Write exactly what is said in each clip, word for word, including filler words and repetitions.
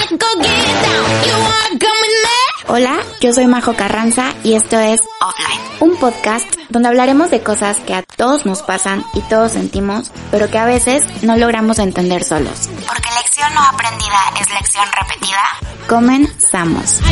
Hola, yo soy Majo Carranza y esto es Offline, un podcast donde hablaremos de cosas que a todos nos pasan y todos sentimos, pero que a veces no logramos entender solos. Porque lección no aprendida es lección repetida. Comenzamos.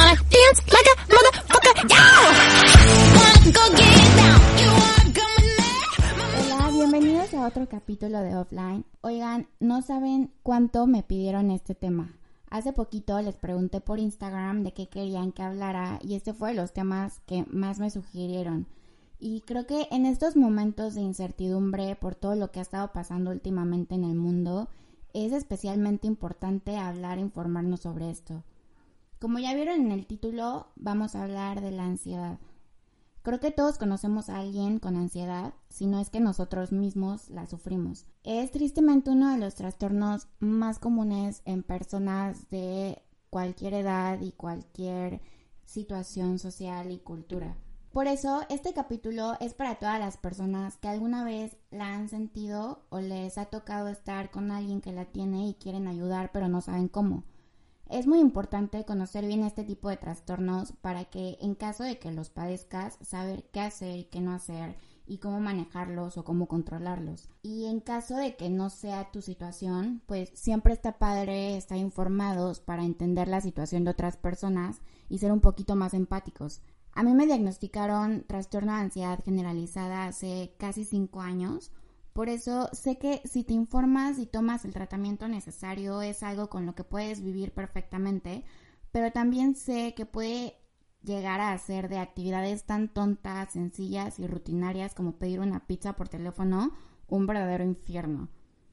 Hola, bienvenidos a otro capítulo de Offline. Oigan, no saben cuánto me pidieron este tema. Hace poquito les pregunté por Instagram de qué querían que hablara y este fue de los temas que más me sugirieron. Y creo que en estos momentos de incertidumbre por todo lo que ha estado pasando últimamente en el mundo, es especialmente importante hablar e informarnos sobre esto. Como ya vieron en el título, vamos a hablar de la ansiedad. Creo que todos conocemos a alguien con ansiedad, si no es que nosotros mismos la sufrimos. Es tristemente uno de los trastornos más comunes en personas de cualquier edad y cualquier situación social y cultura. Por eso, este capítulo es para todas las personas que alguna vez la han sentido o les ha tocado estar con alguien que la tiene y quieren ayudar pero no saben cómo. Es muy importante conocer bien este tipo de trastornos para que en caso de que los padezcas, saber qué hacer y qué no hacer y cómo manejarlos o cómo controlarlos. Y en caso de que no sea tu situación, pues siempre está padre estar informados para entender la situación de otras personas y ser un poquito más empáticos. A mí me diagnosticaron trastorno de ansiedad generalizada hace casi cinco años. Por eso sé que si te informas y tomas el tratamiento necesario es algo con lo que puedes vivir perfectamente, pero también sé que puede llegar a hacer de actividades tan tontas, sencillas y rutinarias como pedir una pizza por teléfono un verdadero infierno.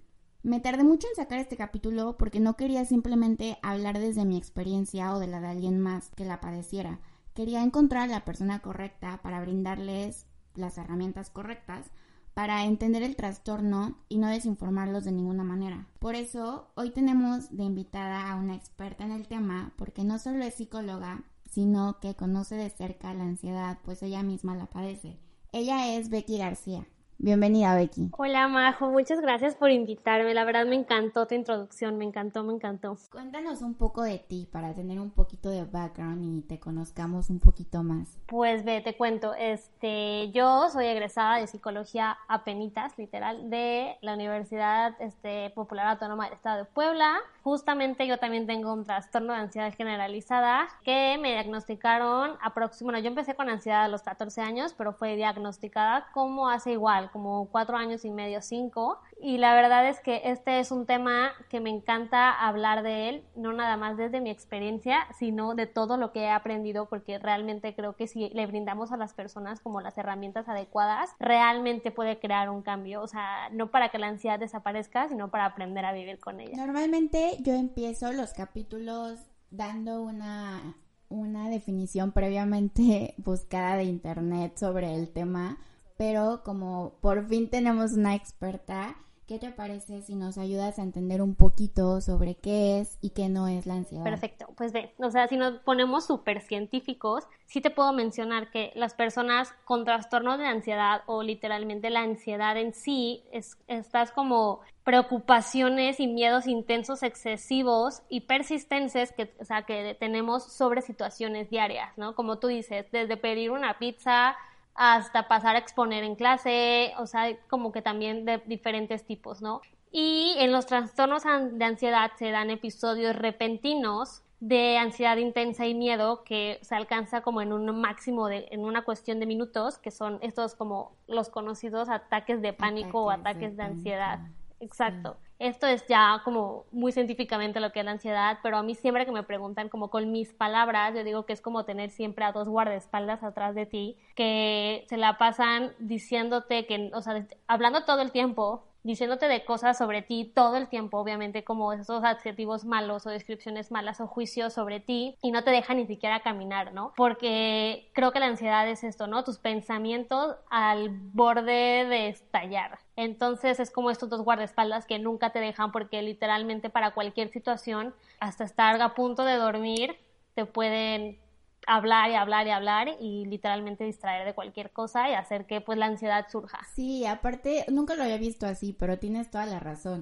Me tardé mucho en sacar este capítulo porque no quería simplemente hablar desde mi experiencia o de la de alguien más que la padeciera. Quería encontrar a la persona correcta para brindarles las herramientas correctas para entender el trastorno y no desinformarlos de ninguna manera. Por eso, hoy tenemos de invitada a una experta en el tema, porque no solo es psicóloga, sino que conoce de cerca la ansiedad, pues ella misma la padece. Ella es Becky García. Bienvenida, Becky. Hola, Majo, muchas gracias por invitarme. La verdad me encantó tu introducción, me encantó, me encantó. Cuéntanos un poco de ti para tener un poquito de background y te conozcamos un poquito más. Pues ve, te cuento, este, yo soy egresada de psicología apenitas, literal, de la Universidad este, Popular Autónoma del Estado de Puebla. Justamente yo también tengo un trastorno de ansiedad generalizada que me diagnosticaron aproximadamente, bueno, yo empecé con ansiedad a los catorce años, pero fue diagnosticada como hace igual, como cuatro años y medio, cinco, y la verdad es que este es un tema que me encanta hablar de él, no nada más desde mi experiencia, sino de todo lo que he aprendido, porque realmente creo que si le brindamos a las personas como las herramientas adecuadas, realmente puede crear un cambio, o sea, no para que la ansiedad desaparezca, sino para aprender a vivir con ella. Normalmente yo empiezo los capítulos dando una, una definición previamente buscada de internet sobre el tema, pero como por fin tenemos una experta, ¿qué te parece si nos ayudas a entender un poquito sobre qué es y qué no es la ansiedad? Perfecto, pues ve, o sea, si nos ponemos súper científicos, sí te puedo mencionar que las personas con trastornos de ansiedad o literalmente la ansiedad en sí, es, estas como preocupaciones y miedos intensos, excesivos y persistentes que, o sea, que tenemos sobre situaciones diarias, ¿no? Como tú dices, desde pedir una pizza hasta pasar a exponer en clase, o sea, como que también de diferentes tipos, ¿no? Y en los trastornos de ansiedad se dan episodios repentinos de ansiedad intensa y miedo que se alcanza como en un máximo de, en una cuestión de minutos, que son estos como los conocidos ataques de pánico ataques o ataques de, de ansiedad. Pánico. Exacto. Sí. Esto es ya como muy científicamente lo que es la ansiedad, pero a mí siempre que me preguntan como con mis palabras, yo digo que es como tener siempre a dos guardaespaldas atrás de ti que se la pasan diciéndote que, o sea, hablando todo el tiempo, diciéndote de cosas sobre ti todo el tiempo, obviamente como esos adjetivos malos o descripciones malas o juicios sobre ti y no te deja ni siquiera caminar, ¿no? Porque creo que la ansiedad es esto, ¿no? Tus pensamientos al borde de estallar. Entonces es como estos dos guardaespaldas que nunca te dejan porque literalmente para cualquier situación, hasta estar a punto de dormir, te pueden hablar y hablar y hablar y literalmente distraer de cualquier cosa y hacer que pues la ansiedad surja. Sí, aparte, nunca lo había visto así, pero tienes toda la razón.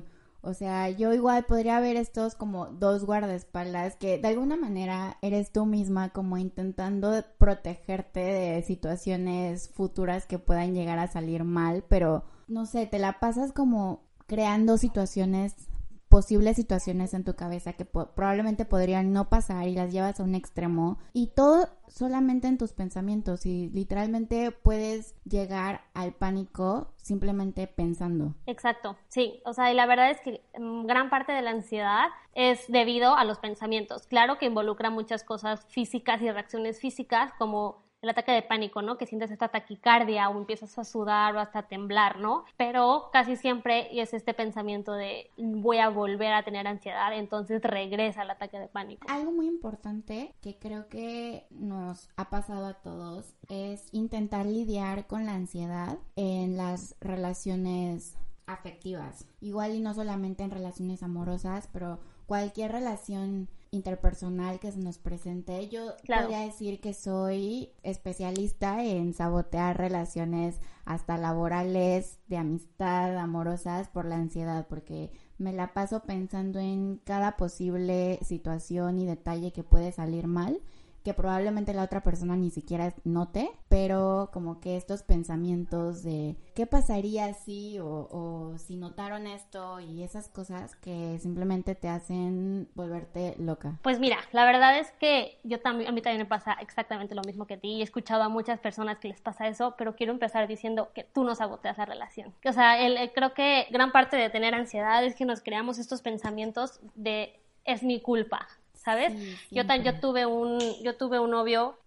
O sea, yo igual podría ver estos como dos guardaespaldas que de alguna manera eres tú misma como intentando protegerte de situaciones futuras que puedan llegar a salir mal, pero no sé, te la pasas como creando situaciones, posibles situaciones en tu cabeza que po- probablemente podrían no pasar y las llevas a un extremo y todo solamente en tus pensamientos y literalmente puedes llegar al pánico simplemente pensando. Exacto, sí, o sea, y la verdad es que mm, gran parte de la ansiedad es debido a los pensamientos. Claro que involucra muchas cosas físicas y reacciones físicas como el ataque de pánico, ¿no? Que sientes esta taquicardia o empiezas a sudar o hasta a temblar, ¿no? Pero casi siempre es este pensamiento de voy a volver a tener ansiedad, entonces regresa al ataque de pánico. Algo muy importante que creo que nos ha pasado a todos es intentar lidiar con la ansiedad en las relaciones afectivas. Igual y no solamente en relaciones amorosas, pero cualquier relación interpersonal que se nos presente. Yo Claro. podría decir que soy especialista en sabotear relaciones hasta laborales, de amistad, amorosas, por la ansiedad, porque me la paso pensando en cada posible situación y detalle que puede salir mal, que probablemente la otra persona ni siquiera note, pero como que estos pensamientos de qué pasaría si o, o si notaron esto y esas cosas que simplemente te hacen volverte loca. Pues mira, la verdad es que yo también, a mí también me pasa exactamente lo mismo que a ti y he escuchado a muchas personas que les pasa eso, pero quiero empezar diciendo que tú no saboteas la relación. O sea, el, el, creo que gran parte de tener ansiedad es que nos creamos estos pensamientos de es mi culpa, ¿sabes? Sí, yo, ta- yo tuve un yo tuve un novio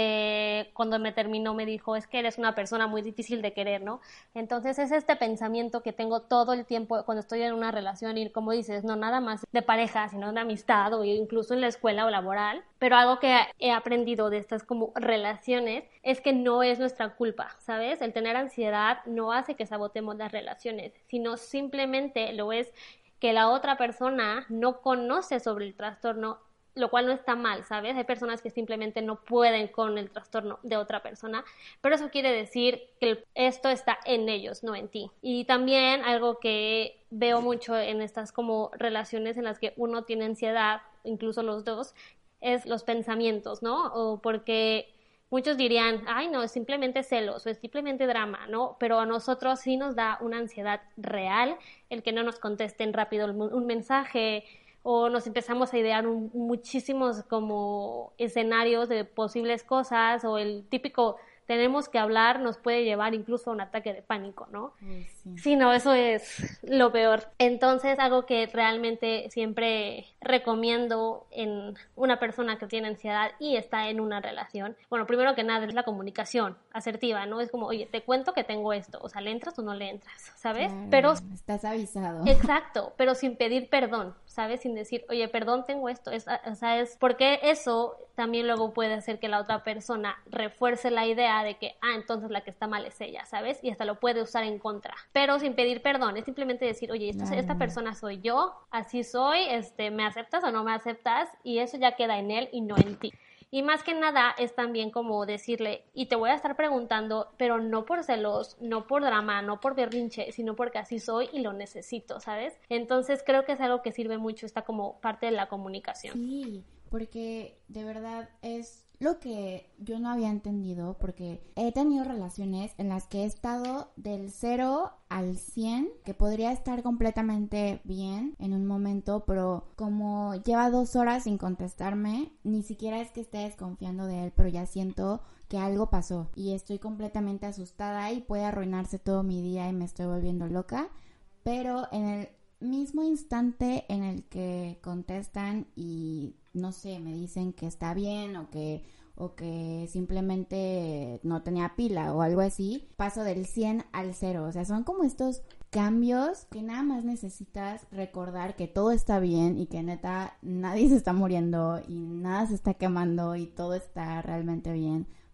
que cuando me terminó me dijo, es que eres una persona muy difícil de querer, ¿no? Entonces es este pensamiento que tengo todo el tiempo cuando estoy en una relación y como dices, no nada más de pareja, sino de amistad o incluso en la escuela o laboral, pero algo que he aprendido de estas como relaciones es que no es nuestra culpa, ¿sabes? El tener ansiedad no hace que sabotemos las relaciones, sino simplemente lo es que la otra persona no conoce sobre el trastorno, lo cual no está mal, ¿sabes? Hay personas que simplemente no pueden con el trastorno de otra persona, pero eso quiere decir que esto está en ellos, no en ti. Y también algo que veo mucho en estas como relaciones en las que uno tiene ansiedad, incluso los dos, es los pensamientos, ¿no? O porque muchos dirían, ay, no, es simplemente celos o es simplemente drama, ¿no? Pero a nosotros sí nos da una ansiedad real el que no nos contesten rápido un mensaje, o nos empezamos a idear un, muchísimos como escenarios de posibles cosas, o el típico tenemos que hablar nos puede llevar incluso a un ataque de pánico, ¿no? Uy, sí. Sí, no, eso es lo peor. Entonces, algo que realmente siempre recomiendo en una persona que tiene ansiedad y está en una relación, bueno, primero que nada es la comunicación asertiva, ¿no? Es como, oye, te cuento que tengo esto, o sea, ¿le entras o no le entras? ¿Sabes? Claro, Pero estás avisado. exacto, pero sin pedir perdón, ¿sabes? Sin decir, oye, perdón, tengo esto. Es, o sea, es porque eso también luego puede hacer que la otra persona refuerce la idea de que, ah, entonces la que está mal es ella, ¿sabes? Y hasta lo puede usar en contra. Pero sin pedir perdón, es simplemente decir, oye, esta, Claro. esta persona soy yo, así soy, este, ¿me aceptas o no me aceptas? Y eso ya queda en él y no en ti. Y más que nada es también como decirle, y te voy a estar preguntando, pero no por celos, no por drama, no por berrinche, sino porque así soy y lo necesito, ¿sabes? Entonces creo que es algo que sirve mucho, esta como parte de la comunicación. Sí, porque de verdad es lo que yo no había entendido, porque he tenido relaciones en las que he estado del cero al cien, que podría estar completamente bien en un momento, pero como lleva dos horas sin contestarme, ni siquiera es que esté desconfiando de él, pero ya siento que algo pasó y estoy completamente asustada y puede arruinarse todo mi día y me estoy volviendo loca, pero en el mismo instante en el que contestan y no sé, me dicen que está bien o que o que simplemente no tenía pila o algo así, paso del cien al cero. O sea, son como estos cambios que nada más necesitas recordar que todo está bien y que neta nadie se está muriendo y nada se está quemando y todo está realmente bien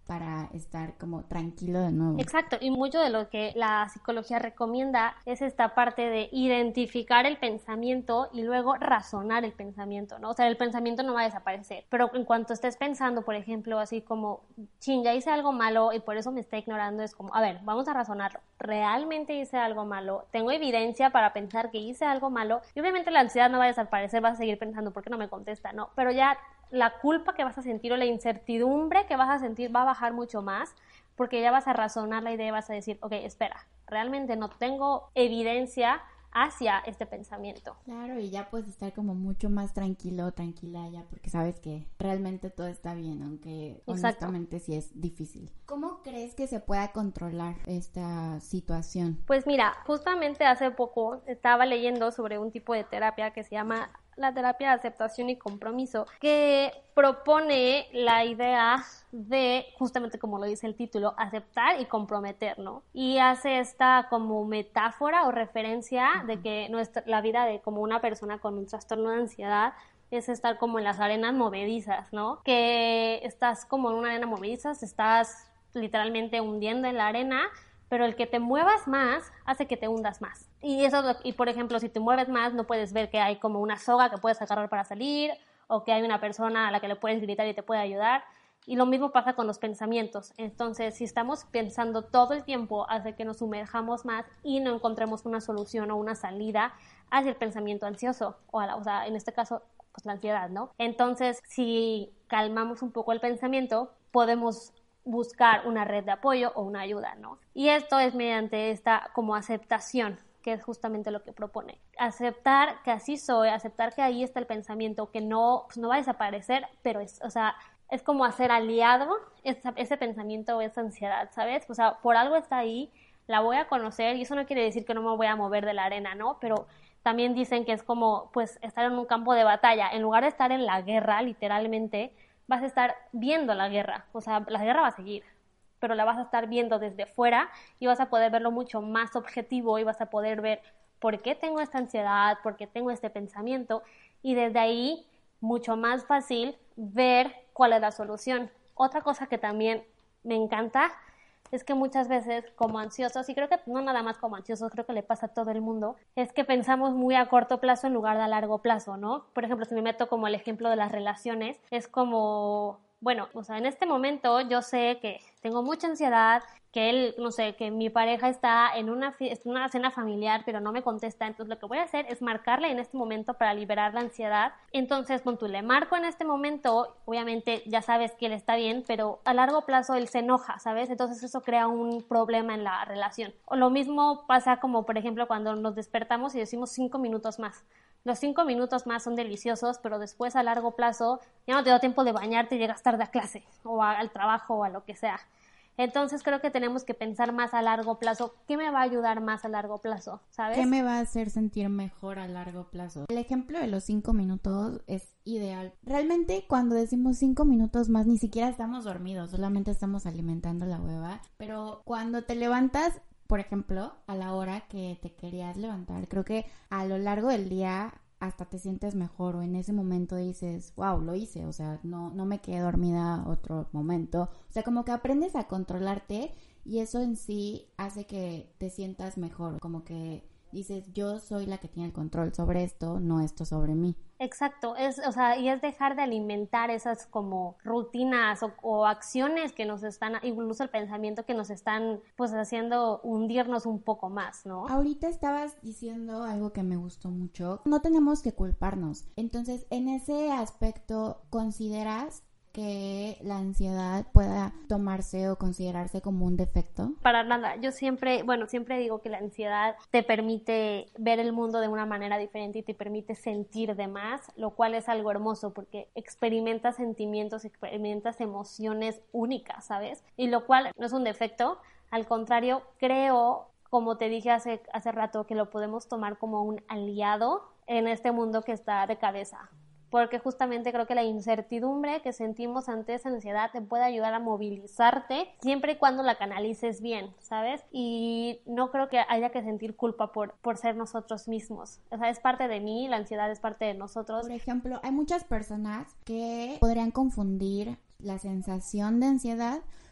para estar como tranquilo de nuevo. Exacto, y mucho de lo que la psicología recomienda es esta parte de identificar el pensamiento y luego razonar el pensamiento, ¿no? O sea, el pensamiento no va a desaparecer, pero en cuanto estés pensando, por ejemplo, así como, chin, ya hice algo malo y por eso me está ignorando, es como, a ver, vamos a razonarlo. ¿Realmente hice algo malo? ¿Tengo evidencia para pensar que hice algo malo? Y obviamente la ansiedad no va a desaparecer, vas a seguir pensando, ¿por qué no me contesta? No, pero ya la culpa que vas a sentir o la incertidumbre que vas a sentir va a bajar mucho más, porque ya vas a razonar la idea y vas a decir, ok, espera, realmente no tengo evidencia hacia este pensamiento. Claro, y ya puedes estar como mucho más tranquilo, tranquila ya, porque sabes que realmente todo está bien, aunque Exacto. honestamente sí es difícil. ¿Cómo crees que se pueda controlar esta situación? Pues mira, justamente hace poco estaba leyendo sobre un tipo de terapia que se llama la terapia de aceptación y compromiso, que propone la idea de, justamente como lo dice el título, aceptar y comprometer, ¿no? Y hace esta como metáfora o referencia uh-huh. de que nuestra, la vida de como una persona con un trastorno de ansiedad es estar como en las arenas movedizas, ¿no? Que estás como en una arena movediza, estás literalmente hundiendo en la arena, pero el que te muevas más hace que te hundas más. Y eso, y por ejemplo, si te mueves más, no puedes ver que hay como una soga que puedes agarrar para salir, o que hay una persona a la que le puedes gritar y te puede ayudar. Y lo mismo pasa con los pensamientos. Entonces, si estamos pensando todo el tiempo, hace que nos sumerjamos más y no encontremos una solución o una salida hacia el pensamiento ansioso, o, a la, o sea, en este caso, pues la ansiedad, ¿no? Entonces, si calmamos un poco el pensamiento, podemos buscar una red de apoyo o una ayuda, ¿no? Y esto es mediante esta como aceptación, que es justamente lo que propone. Aceptar que así soy, aceptar que ahí está el pensamiento, que no, pues no va a desaparecer, pero es, o sea, es como hacer aliado ese, ese pensamiento o esa ansiedad, ¿sabes? O sea, por algo está ahí, la voy a conocer y eso no quiere decir que no me voy a mover de la arena, ¿no? Pero también dicen que es como, pues, estar en un campo de batalla. En lugar de estar en la guerra, literalmente, vas a estar viendo la guerra, o sea, la guerra va a seguir, pero la vas a estar viendo desde fuera y vas a poder verlo mucho más objetivo y vas a poder ver por qué tengo esta ansiedad, por qué tengo este pensamiento y desde ahí mucho más fácil ver cuál es la solución. Otra cosa que también me encanta es que muchas veces como ansiosos, y creo que no nada más como ansiosos, creo que le pasa a todo el mundo, es que pensamos muy a corto plazo en lugar de a largo plazo, ¿no? Por ejemplo, si me meto como el ejemplo de las relaciones, es como, bueno, o sea, en este momento yo sé que tengo mucha ansiedad, que él, no sé, que mi pareja está en una, una cena familiar, pero no me contesta, entonces lo que voy a hacer es marcarle en este momento para liberar la ansiedad. Entonces, cuando tú le marco en este momento, obviamente ya sabes que él está bien, pero a largo plazo él se enoja, ¿sabes? Entonces eso crea un problema en la relación. O lo mismo pasa como, por ejemplo, cuando nos despertamos y decimos cinco minutos más. Los cinco minutos más son deliciosos, pero después a largo plazo ya no te da tiempo de bañarte y llegas tarde a clase o a, al trabajo o a lo que sea. Entonces creo que tenemos que pensar más a largo plazo. ¿Qué me va a ayudar más a largo plazo? ¿Sabes? ¿Qué me va a hacer sentir mejor a largo plazo? El ejemplo de los cinco minutos es ideal. Realmente cuando decimos cinco minutos más ni siquiera estamos dormidos, solamente estamos alimentando la hueva. Pero cuando te levantas, por ejemplo, a la hora que te querías levantar, creo que a lo largo del día hasta te sientes mejor o en ese momento dices, wow, lo hice, o sea, no, no me quedé dormida otro momento. O sea, como que aprendes a controlarte y eso en sí hace que te sientas mejor, como que dices, yo soy la que tiene el control sobre esto, no esto sobre mí. Exacto, es, o sea, y es dejar de alimentar esas como rutinas o, o acciones que nos están, incluso el pensamiento que nos están pues haciendo hundirnos un poco más, ¿no? Ahorita estabas diciendo algo que me gustó mucho, no tenemos que culparnos, entonces en ese aspecto, ¿consideras que la ansiedad pueda tomarse o considerarse como un defecto? Para nada, yo siempre, bueno, siempre digo que la ansiedad te permite ver el mundo de una manera diferente y te permite sentir de más, lo cual es algo hermoso porque experimentas sentimientos, experimentas emociones únicas, ¿sabes? Y lo cual no es un defecto, al contrario, creo, como te dije hace, hace rato, que lo podemos tomar como un aliado en este mundo que está de cabeza. Porque justamente creo que la incertidumbre que sentimos ante esa ansiedad te puede ayudar a movilizarte siempre y cuando la canalices bien, ¿sabes? Y no creo que haya que sentir culpa por, por ser nosotros mismos. O sea, es parte de mí, la ansiedad es parte de nosotros. Por ejemplo, hay muchas personas que podrían confundir la sensación de ansiedad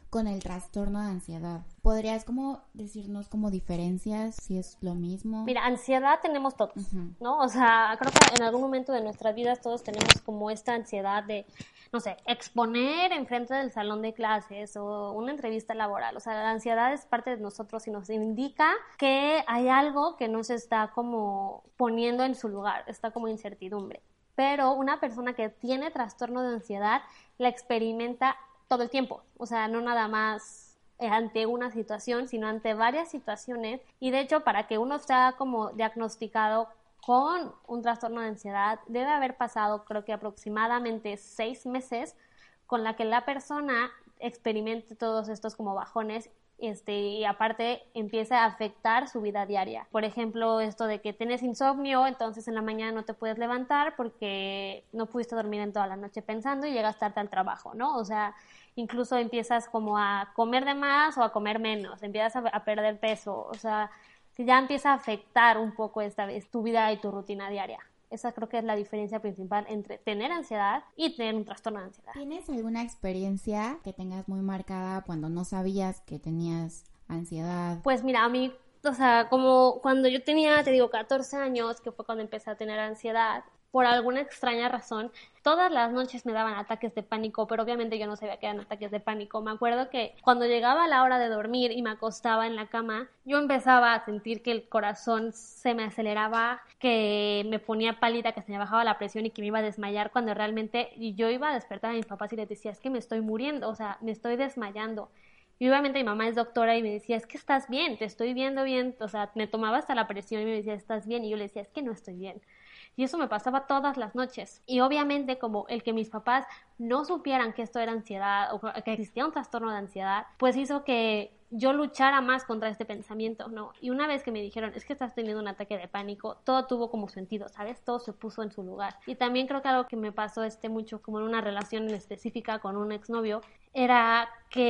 con el trastorno de ansiedad. ¿Podrías como decirnos como diferencias, si es lo mismo? Mira, ansiedad tenemos todos, Uh-huh. ¿no? O sea, creo que en algún momento de nuestras vidas todos tenemos como esta ansiedad de, no sé, exponer enfrente del salón de clases o una entrevista laboral. O sea, la ansiedad es parte de nosotros y nos indica que hay algo que nos está como poniendo en su lugar, está como incertidumbre. Pero una persona que tiene trastorno de ansiedad la experimenta todo el tiempo, o sea, no nada más ante una situación, sino ante varias situaciones, y de hecho para que uno sea como diagnosticado con un trastorno de ansiedad debe haber pasado creo que aproximadamente seis meses con la que la persona experimente todos estos como bajones. Este, y aparte empieza a afectar su vida diaria. Por ejemplo, esto de que tienes insomnio, entonces en la mañana no te puedes levantar porque no pudiste dormir en toda la noche pensando y llegas tarde al trabajo, ¿no? O sea, incluso empiezas como a comer de más o a comer menos, empiezas a, a perder peso, o sea, ya empieza a afectar un poco esta vez tu vida y tu rutina diaria. Esa creo que es la diferencia principal entre tener ansiedad y tener un trastorno de ansiedad. ¿Tienes alguna experiencia que tengas muy marcada cuando no sabías que tenías ansiedad? Pues mira, a mí, o sea, como cuando yo tenía, te digo, catorce años, que fue cuando empecé a tener ansiedad, por alguna extraña razón, todas las noches me daban ataques de pánico, pero obviamente yo no sabía que eran ataques de pánico. Me acuerdo que cuando llegaba la hora de dormir y me acostaba en la cama, yo empezaba a sentir que el corazón se me aceleraba, que me ponía pálida, que se me bajaba la presión y que me iba a desmayar, cuando realmente yo iba a despertar a mis papás y les decía, es que me estoy muriendo, o sea, me estoy desmayando. Y obviamente mi mamá es doctora y me decía, es que estás bien, te estoy viendo bien, o sea, me tomaba hasta la presión y me decía, estás bien, y yo le decía, es que no estoy bien. Y eso me pasaba todas las noches. Y obviamente como el que mis papás no supieran que esto era ansiedad o que existía un trastorno de ansiedad, pues hizo que yo luchara más contra este pensamiento, ¿no? Y una vez que me dijeron, es que estás teniendo un ataque de pánico, todo tuvo como sentido, ¿sabes? Todo se puso en su lugar. Y también creo que algo que me pasó este mucho como en una relación en específica con un exnovio, era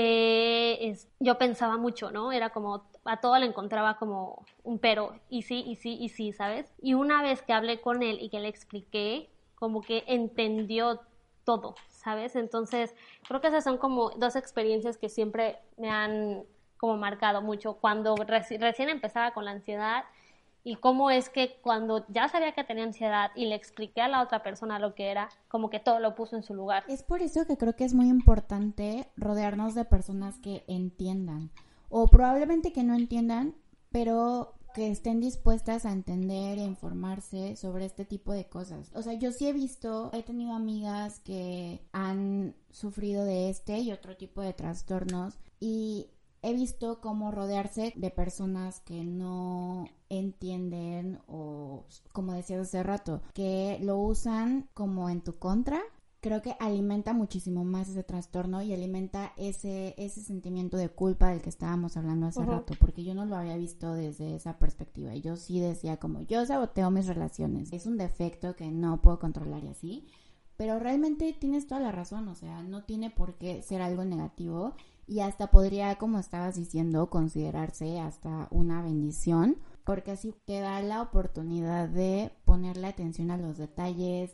que es, yo pensaba mucho, ¿no? Era como a todo le encontraba como un pero, y sí, y sí, y sí, ¿sabes? Y una vez que hablé con él y que le expliqué, como que entendió todo, ¿sabes? Entonces, creo que esas son como dos experiencias que siempre me han como marcado mucho. Cuando reci- recién empezaba con la ansiedad, y cómo es que cuando ya sabía que tenía ansiedad y le expliqué a la otra persona lo que era, como que todo lo puso en su lugar. Es por eso que creo que es muy importante rodearnos de personas que entiendan, o probablemente que no entiendan, pero que estén dispuestas a entender e informarse sobre este tipo de cosas. O sea, yo sí he visto, he tenido amigas que han sufrido de este y otro tipo de trastornos, y he visto cómo rodearse de personas que no entienden, o, como decías hace rato, que lo usan como en tu contra. Creo que alimenta muchísimo más ese trastorno y alimenta ese, ese sentimiento de culpa del que estábamos hablando hace uh-huh. rato, porque yo no lo había visto desde esa perspectiva, y yo sí decía como, yo saboteo mis relaciones, es un defecto que no puedo controlar y así, pero realmente tienes toda la razón, o sea, no tiene por qué ser algo negativo, y hasta podría, como estabas diciendo, considerarse hasta una bendición, porque así te da la oportunidad de ponerle atención a los detalles,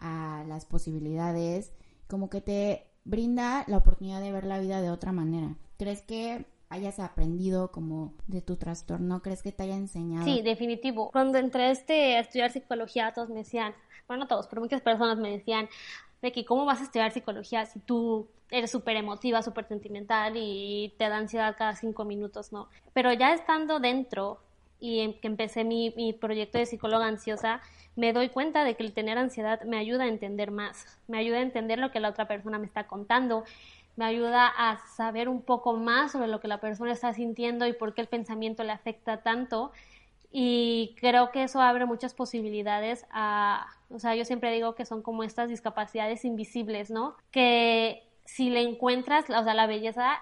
a las posibilidades, como que te brinda la oportunidad de ver la vida de otra manera. ¿Crees que hayas aprendido como de tu trastorno? ¿Crees que te haya enseñado? Sí, definitivo. Cuando entré este, a estudiar psicología, todos me decían, bueno, no todos, pero muchas personas me decían de que cómo vas a estudiar psicología si tú eres súper emotiva, súper sentimental y te da ansiedad cada cinco minutos, ¿no? Pero ya estando dentro y que empecé mi, mi proyecto de psicóloga ansiosa, me doy cuenta de que el tener ansiedad me ayuda a entender más, me ayuda a entender lo que la otra persona me está contando, me ayuda a saber un poco más sobre lo que la persona está sintiendo y por qué el pensamiento le afecta tanto, y creo que eso abre muchas posibilidades a, o sea, yo siempre digo que son como estas discapacidades invisibles, ¿no? Que si le encuentras, o sea, la belleza es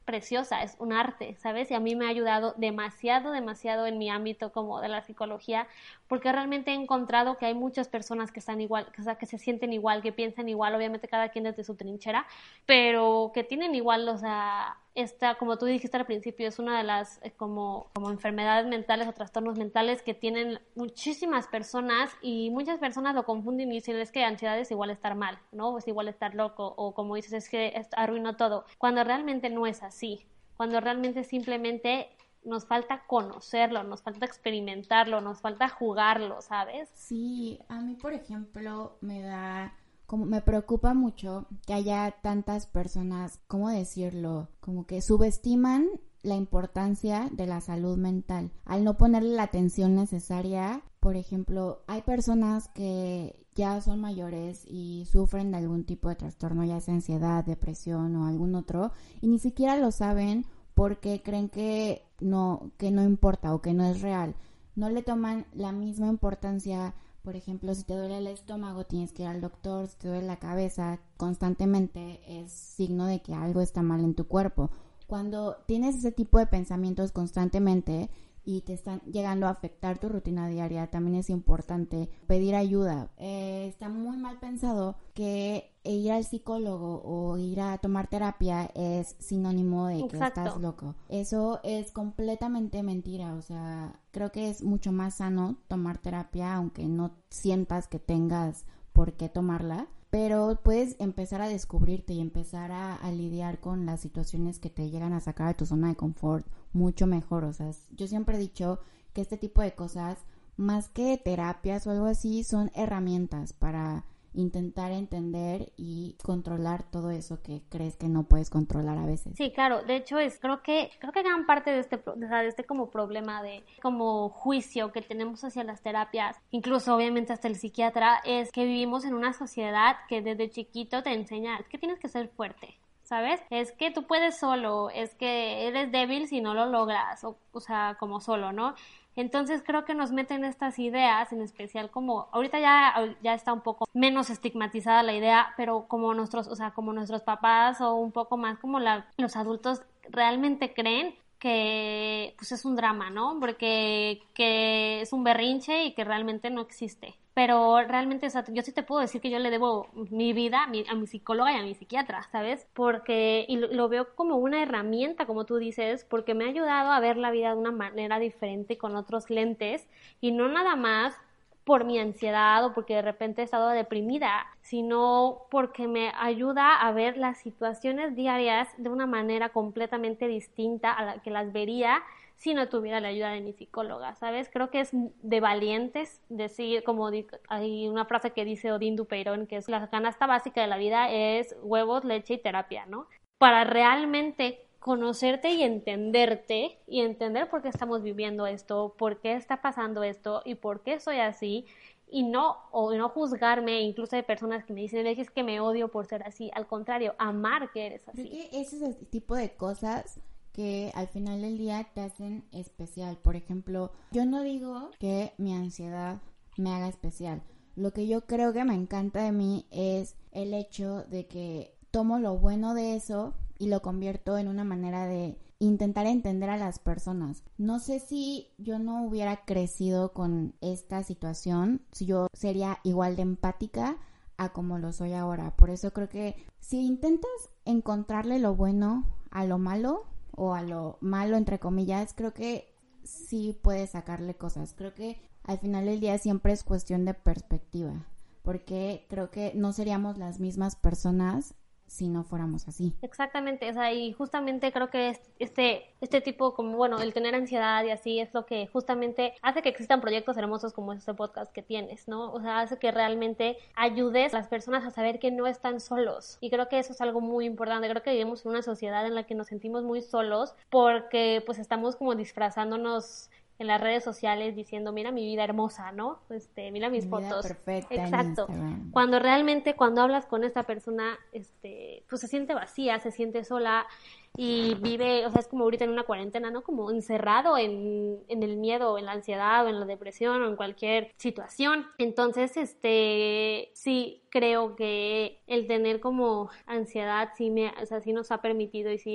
preciosa, es un arte, ¿sabes? Y a mí me ha ayudado demasiado, demasiado en mi ámbito como de la psicología, porque realmente he encontrado que hay muchas personas que están igual, o sea, que se sienten igual, que piensan igual, obviamente cada quien desde su trinchera, pero que tienen igual, o sea, esta, como tú dijiste al principio, es una de las eh, como, como enfermedades mentales o trastornos mentales que tienen muchísimas personas, y muchas personas lo confunden y dicen es que ansiedad es igual estar mal, ¿no? Es igual estar loco, o como dices, es que arruinó todo, cuando realmente no es así, cuando realmente simplemente nos falta conocerlo, nos falta experimentarlo, nos falta jugarlo, ¿sabes? Sí, a mí, por ejemplo, me da, como me preocupa mucho que haya tantas personas, ¿cómo decirlo? Como que subestiman la importancia de la salud mental. Al no ponerle la atención necesaria, por ejemplo, hay personas que ya son mayores y sufren de algún tipo de trastorno, ya sea ansiedad, depresión o algún otro, y ni siquiera lo saben porque creen que no, que no importa o que no es real. No le toman la misma importancia. Por ejemplo, si te duele el estómago, tienes que ir al doctor. Si te duele la cabeza constantemente, es signo de que algo está mal en tu cuerpo. Cuando tienes ese tipo de pensamientos constantemente y te están llegando a afectar tu rutina diaria, también es importante pedir ayuda. Eh, está muy mal pensado que ir al psicólogo o ir a tomar terapia es sinónimo de que Exacto. estás loco. Eso es completamente mentira. O sea, creo que es mucho más sano tomar terapia, aunque no sientas que tengas por qué tomarla, pero puedes empezar a descubrirte y empezar a, a lidiar con las situaciones que te llegan a sacar de tu zona de confort mucho mejor. O sea, yo siempre he dicho que este tipo de cosas, más que terapias o algo así, son herramientas para intentar entender y controlar todo eso que crees que no puedes controlar a veces. Sí, claro, de hecho es, creo que, creo que gran parte de este, o sea, de este como problema de, como juicio que tenemos hacia las terapias, incluso obviamente hasta el psiquiatra, es que vivimos en una sociedad que desde chiquito te enseña que tienes que ser fuerte, ¿sabes? Es que tú puedes solo, es que eres débil si no lo logras, o, o sea, como solo, ¿no? Entonces creo que nos meten estas ideas, en especial como, ahorita ya, ya está un poco menos estigmatizada la idea, pero como nuestros, o sea, como nuestros papás o un poco más como la, los adultos realmente creen que pues es un drama, ¿no? Porque que es un berrinche y que realmente no existe. Pero realmente, o sea, yo sí te puedo decir que yo le debo mi vida a mi, a mi psicóloga y a mi psiquiatra, ¿sabes? Porque, y lo, lo veo como una herramienta, como tú dices, porque me ha ayudado a ver la vida de una manera diferente, con otros lentes, y no nada más por mi ansiedad o porque de repente he estado deprimida, sino porque me ayuda a ver las situaciones diarias de una manera completamente distinta a la que las vería si no tuviera la ayuda de mi psicóloga, ¿sabes? Creo que es de valientes decir, como di- hay una frase que dice Odín Dupeirón, que es la canasta básica de la vida es huevos, leche y terapia, ¿no? Para realmente conocerte y entenderte y entender por qué estamos viviendo esto, por qué está pasando esto y por qué soy así, y no, o no juzgarme. Incluso hay personas que me dicen, es que me odio por ser así. Al contrario, amar que eres así. Creo que ese es el tipo de cosas que al final del día te hacen especial. Por ejemplo, yo no digo que mi ansiedad me haga especial. Lo que yo creo que me encanta de mí es el hecho de que tomo lo bueno de eso y lo convierto en una manera de intentar entender a las personas. No sé si yo no hubiera crecido con esta situación, si yo sería igual de empática a como lo soy ahora. Por eso creo que si intentas encontrarle lo bueno a lo malo, o a lo malo entre comillas, creo que sí puedes sacarle cosas. Creo que al final del día siempre es cuestión de perspectiva, porque creo que no seríamos las mismas personas si no fuéramos así. Exactamente, o sea, y justamente creo que es- este, este tipo, como, bueno, el tener ansiedad y así es lo que justamente hace que existan proyectos hermosos como este podcast que tienes, ¿no? O sea, hace que realmente ayudes a las personas a saber que no están solos, y creo que eso es algo muy importante. Creo que vivimos en una sociedad en la que nos sentimos muy solos porque pues estamos como disfrazándonos en las redes sociales diciendo, mira mi vida hermosa, ¿no? Este, mira mis Mi vida fotos. perfecta en Exacto. Instagram. Cuando realmente, cuando hablas con esta persona, este, pues se siente vacía, se siente sola y vive, o sea, es como ahorita en una cuarentena, ¿no? Como encerrado en, en el miedo, en la ansiedad, o en la depresión, o en cualquier situación. Entonces, este, sí creo que el tener como ansiedad, sí me, o sea, sí nos ha permitido y sí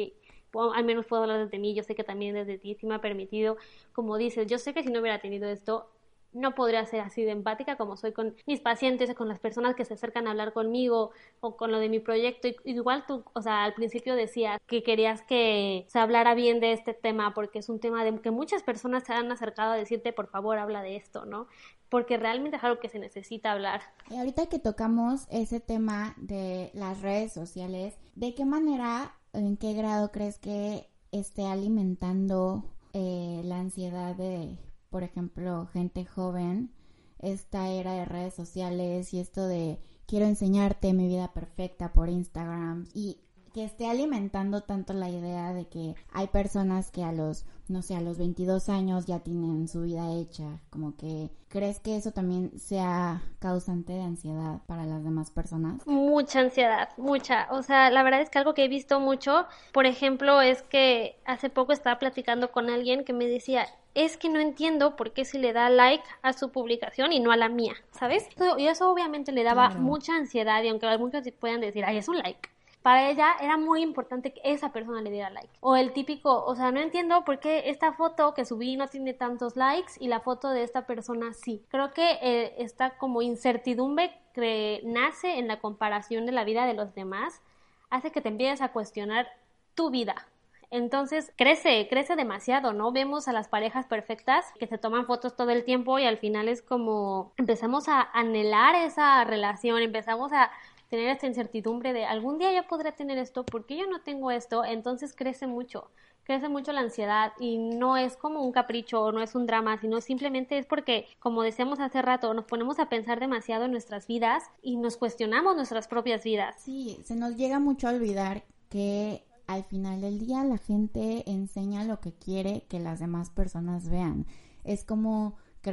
al menos puedo hablar desde mí, yo sé que también desde ti sí me ha permitido, como dices, yo sé que si no hubiera tenido esto, no podría ser así de empática como soy con mis pacientes o con las personas que se acercan a hablar conmigo o con lo de mi proyecto. Y, igual tú, o sea, al principio decías que querías que se hablara bien de este tema porque es un tema de que muchas personas se han acercado a decirte, por favor, habla de esto, ¿no? Porque realmente es algo que se necesita hablar. Y ahorita que tocamos ese tema de las redes sociales, ¿de qué manera, en qué grado crees que esté alimentando eh, la ansiedad de, por ejemplo, gente joven, esta era de redes sociales y esto de quiero enseñarte mi vida perfecta por Instagram, y que esté alimentando tanto la idea de que hay personas que a los, no sé, a los veintidós años ya tienen su vida hecha? Como que, ¿crees que eso también sea causante de ansiedad para las demás personas? Mucha ansiedad, mucha. O sea, la verdad es que algo que he visto mucho, por ejemplo, es que hace poco estaba platicando con alguien que me decía, es que no entiendo por qué se le da like a su publicación y no a la mía, ¿sabes? Y eso obviamente le daba Claro. mucha ansiedad, y aunque muchos puedan decir, ay, es un like, para ella era muy importante que esa persona le diera like. O el típico, o sea, no entiendo por qué esta foto que subí no tiene tantos likes y la foto de esta persona sí. Creo que eh, esta como incertidumbre que nace en la comparación de la vida de los demás hace que te empieces a cuestionar tu vida. Entonces crece, crece demasiado, ¿no? Vemos a las parejas perfectas que se toman fotos todo el tiempo y al final es como empezamos a anhelar esa relación, empezamos a tener esta incertidumbre de algún día yo podré tener esto, ¿por qué yo no tengo esto? Entonces crece mucho, crece mucho la ansiedad, y no es como un capricho o no es un drama, sino simplemente es porque, como decíamos hace rato, nos ponemos a pensar demasiado en nuestras vidas y nos cuestionamos nuestras propias vidas. Sí, se nos llega mucho a olvidar que al final del día la gente enseña lo que quiere que las demás personas vean. Es como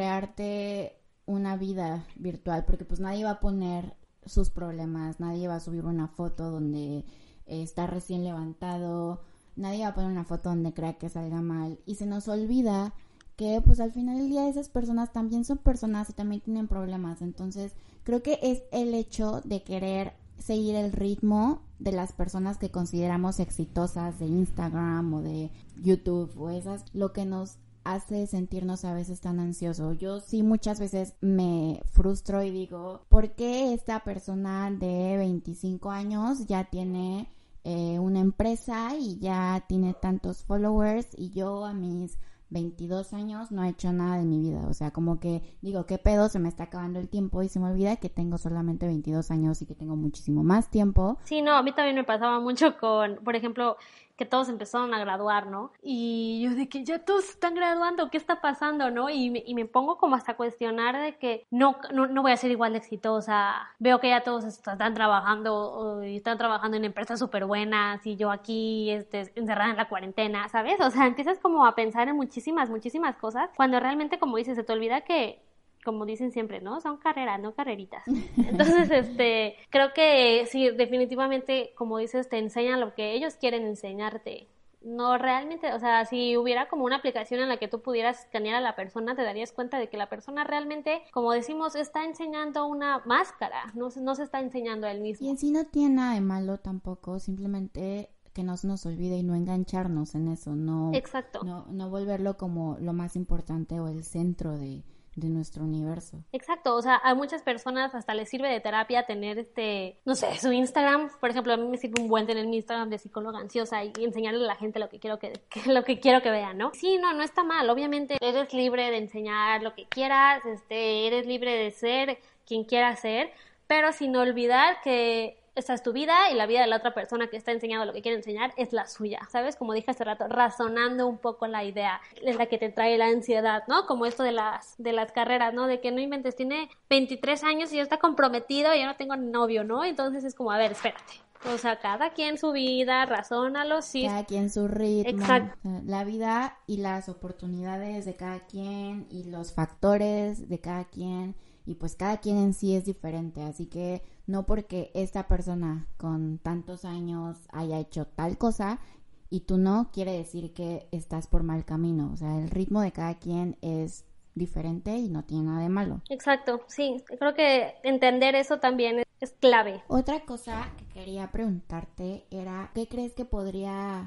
crearte una vida virtual, porque pues nadie va a poner sus problemas, nadie va a subir una foto donde eh, está recién levantado, nadie va a poner una foto donde crea que salga mal, y se nos olvida que pues al final del día esas personas también son personas y también tienen problemas. Entonces creo que es el hecho de querer seguir el ritmo de las personas que consideramos exitosas de Instagram o de YouTube o esas, lo que nos hace sentirnos a veces tan ansiosos. Yo sí muchas veces me frustro y digo, ¿por qué esta persona de veinticinco años ya tiene eh, una empresa y ya tiene tantos followers y yo a mis veintidós años no he hecho nada de mi vida? O sea, como que digo, ¿qué pedo? Se me está acabando el tiempo y se me olvida que tengo solamente veintidós años y que tengo muchísimo más tiempo. Sí, no, a mí también me pasaba mucho con, por ejemplo, que todos empezaron a graduar, ¿no? Y yo de que ya todos están graduando, ¿qué está pasando, no? Y me, y me pongo como hasta a cuestionar de que no, no, no voy a ser igual de exitosa. Veo que ya todos están trabajando y están trabajando en empresas súper buenas y yo aquí este, encerrada en la cuarentena, ¿sabes? O sea, empiezas como a pensar en muchísimas, muchísimas cosas cuando realmente, como dices, se te olvida que, como dicen siempre, ¿no? Son carreras, no carreritas. Entonces, este, creo que sí, definitivamente, como dices, te enseñan lo que ellos quieren enseñarte. No realmente, o sea, si hubiera como una aplicación en la que tú pudieras escanear a la persona, te darías cuenta de que la persona realmente, como decimos, está enseñando una máscara, no, no se está enseñando a él mismo. Y en sí no tiene nada de malo tampoco, simplemente que no se nos olvide y no engancharnos en eso, no, Exacto. no, no volverlo como lo más importante o el centro de... de nuestro universo. Exacto, o sea, a muchas personas hasta les sirve de terapia tener este, no sé, su Instagram. Por ejemplo, a mí me sirve un buen tener mi Instagram de psicóloga ansiosa y enseñarle a la gente lo que quiero que, que lo que quiero que vean, ¿no? Sí, no, no está mal. Obviamente eres libre de enseñar lo que quieras, este, eres libre de ser quien quieras ser, pero sin olvidar que esta es tu vida y la vida de la otra persona que está enseñando lo que quiere enseñar es la suya, ¿sabes? Como dije hace rato, razonando un poco la idea, es la que te trae la ansiedad, ¿no? Como esto de las, de las carreras, ¿no? De que no inventes, tiene veintitrés años y ya está comprometido y ya no tengo novio, ¿no? Entonces es como, a ver, espérate. O sea, cada quien su vida, razónalo, sí. Cada quien su ritmo. Exacto. O sea, la vida y las oportunidades de cada quien y los factores de cada quien. Y pues cada quien en sí es diferente, así que no porque esta persona con tantos años haya hecho tal cosa y tú no, quiere decir que estás por mal camino. O sea, el ritmo de cada quien es diferente y no tiene nada de malo. Exacto, sí, creo que entender eso también es, es clave. Otra cosa que quería preguntarte era, ¿qué crees que podría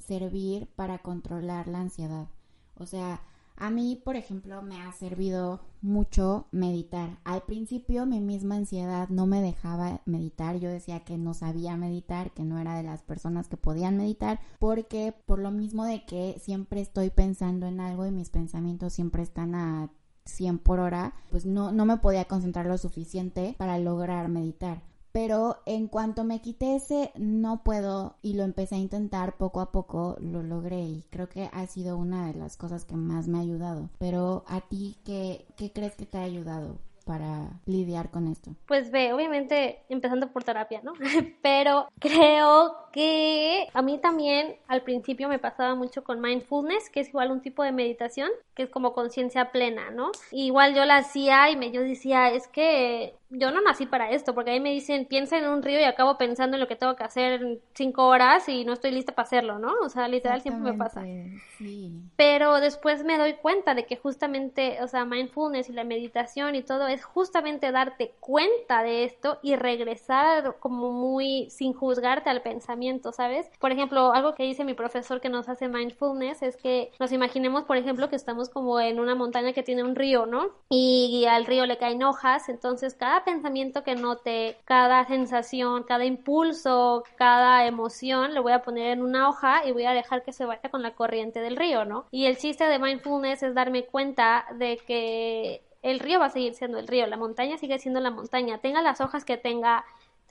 servir para controlar la ansiedad. O sea, a mí, por ejemplo, me ha servido mucho meditar. Al principio mi misma ansiedad no me dejaba meditar. Yo decía que no sabía meditar, que no era de las personas que podían meditar, porque por lo mismo de que siempre estoy pensando en algo y mis pensamientos siempre están a cien por hora, pues no, no me podía concentrar lo suficiente para lograr meditar. Pero en cuanto me quité ese no puedo y lo empecé a intentar poco a poco, lo logré y creo que ha sido una de las cosas que más me ha ayudado. Pero a ti, ¿qué, qué crees que te ha ayudado para lidiar con esto? Pues ve, obviamente empezando por terapia, ¿no? Pero creo que a mí también al principio me pasaba mucho con mindfulness, que es igual un tipo de meditación, que es como conciencia plena, ¿no? Y igual yo la hacía y me, yo decía, es que yo no nací para esto, porque ahí me dicen, piensa en un río y acabo pensando en lo que tengo que hacer en cinco horas y no estoy lista para hacerlo, ¿no? O sea, literal siempre me pasa. Sí. Pero después me doy cuenta de que justamente, o sea, mindfulness y la meditación y todo es justamente darte cuenta de esto y regresar como muy sin juzgarte al pensamiento, ¿sabes? Por ejemplo, algo que dice mi profesor que nos hace mindfulness es que nos imaginemos, por ejemplo, que estamos como en una montaña que tiene un río, ¿no? Y al río le caen hojas, entonces cada pensamiento que note, cada sensación, cada impulso, cada emoción, lo voy a poner en una hoja y voy a dejar que se vaya con la corriente del río, ¿no? Y el chiste de mindfulness es darme cuenta de que el río va a seguir siendo el río, la montaña sigue siendo la montaña, tenga las hojas que tenga,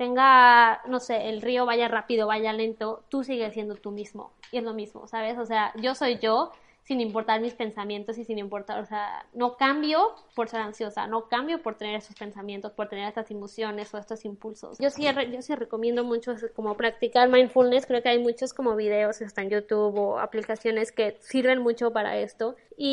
tenga, no sé, el río vaya rápido, vaya lento, tú sigues siendo tú mismo, y es lo mismo, ¿sabes? O sea, yo soy yo, sin importar mis pensamientos y sin importar, o sea, no cambio por ser ansiosa, no cambio por tener esos pensamientos, por tener estas emociones o estos impulsos. Yo sí, yo sí recomiendo mucho como practicar mindfulness, creo que hay muchos como videos, hasta en YouTube o aplicaciones que sirven mucho para esto.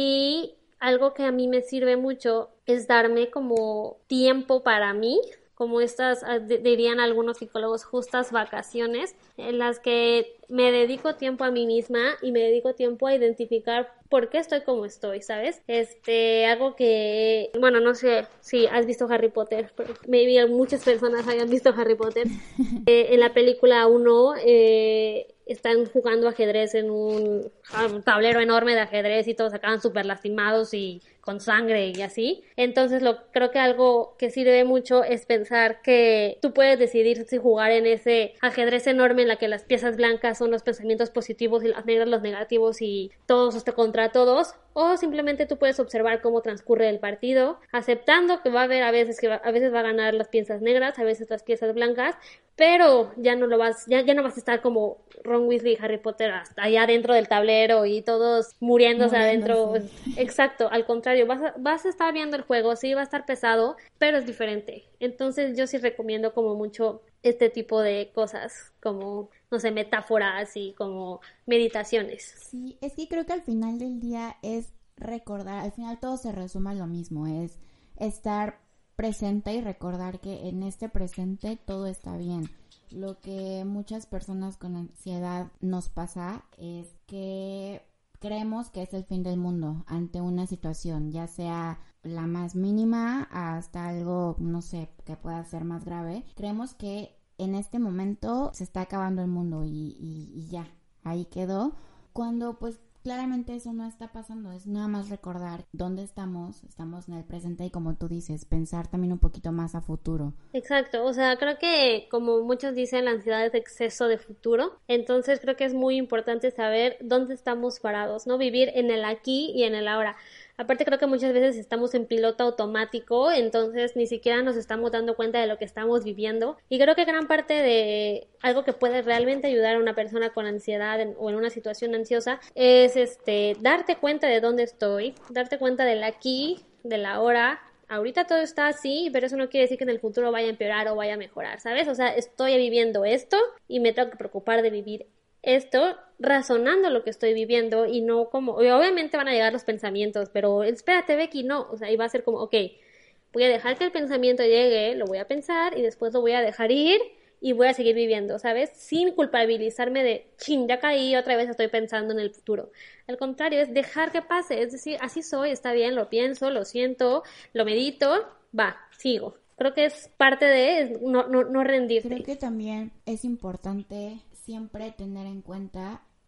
Y algo que a mí me sirve mucho es darme como tiempo para mí, como estas, dirían algunos psicólogos, justas vacaciones, en las que me dedico tiempo a mí misma y me dedico tiempo a identificar por qué estoy como estoy, ¿sabes? Este, algo que, bueno, no sé si has visto Harry Potter, pero maybe muchas personas hayan visto Harry Potter. Eh, en la película uno, eh, están jugando ajedrez en un, un tablero enorme de ajedrez y todos acaban súper lastimados y con sangre y así. Entonces lo, creo que algo que sirve mucho es pensar que tú puedes decidir si jugar en ese ajedrez enorme en la que las piezas blancas son los pensamientos positivos y las negras los negativos y todos hasta contra todos, o simplemente tú puedes observar cómo transcurre el partido, aceptando que va a haber a veces que va, a veces va a ganar las piezas negras, a veces las piezas blancas, pero ya no lo vas, ya, ya no vas a estar como Ron Weasley y Harry Potter hasta allá dentro del tablero y todos muriéndose adentro. Exacto, al contrario, vas a, vas a estar viendo el juego, sí va a estar pesado, pero es diferente. Entonces yo sí recomiendo como mucho este tipo de cosas, como, no sé, metáforas y como meditaciones. Sí, es que creo que al final del día es recordar, al final todo se resume a lo mismo, es estar presente y recordar que en este presente todo está bien. Lo que muchas personas con ansiedad nos pasa es que creemos que es el fin del mundo ante una situación, ya sea la más mínima hasta algo, no sé, que pueda ser más grave. Creemos que en este momento se está acabando el mundo y, y, y ya, ahí quedó, cuando pues claramente eso no está pasando, es nada más recordar dónde estamos, estamos en el presente y como tú dices, pensar también un poquito más a futuro. Exacto, o sea, creo que como muchos dicen, la ansiedad es exceso de futuro, entonces creo que es muy importante saber dónde estamos parados, ¿no? Vivir en el aquí y en el ahora. Aparte creo que muchas veces estamos en piloto automático, entonces ni siquiera nos estamos dando cuenta de lo que estamos viviendo. Y creo que gran parte de algo que puede realmente ayudar a una persona con ansiedad en, o en una situación ansiosa es este darte cuenta de dónde estoy, darte cuenta del aquí, del ahora. Ahorita todo está así, pero eso no quiere decir que en el futuro vaya a empeorar o vaya a mejorar, ¿sabes? O sea, estoy viviendo esto y me tengo que preocupar de vivir esto razonando lo que estoy viviendo y no como, y obviamente van a llegar los pensamientos, pero espérate Becky, no, o sea, y va a ser como, ok, voy a dejar que el pensamiento llegue, lo voy a pensar y después lo voy a dejar ir y voy a seguir viviendo, ¿sabes? Sin culpabilizarme de, chin, ya caí, otra vez estoy pensando en el futuro. Al contrario, es dejar que pase, es decir, así soy, está bien, lo pienso, lo siento, lo medito, va, sigo. Creo que es parte de no, no, no rendirte. Creo que también es importante siempre tener en cuenta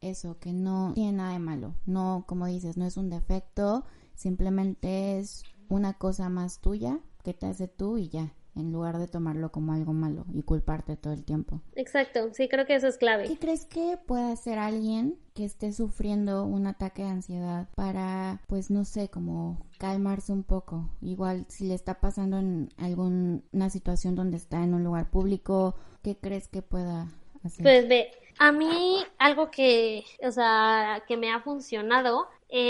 eso, que no tiene nada de malo. No, como dices, no es un defecto, simplemente es una cosa más tuya que te hace tú y ya, en lugar de tomarlo como algo malo y culparte todo el tiempo. Exacto, sí, creo que eso es clave. ¿Qué crees que puede hacer alguien que esté sufriendo un ataque de ansiedad para, pues no sé, como calmarse un poco? Igual si le está pasando en alguna situación donde está en un lugar público, ¿qué crees que pueda hacer? Pues ve, a mí algo que, o sea, que me ha funcionado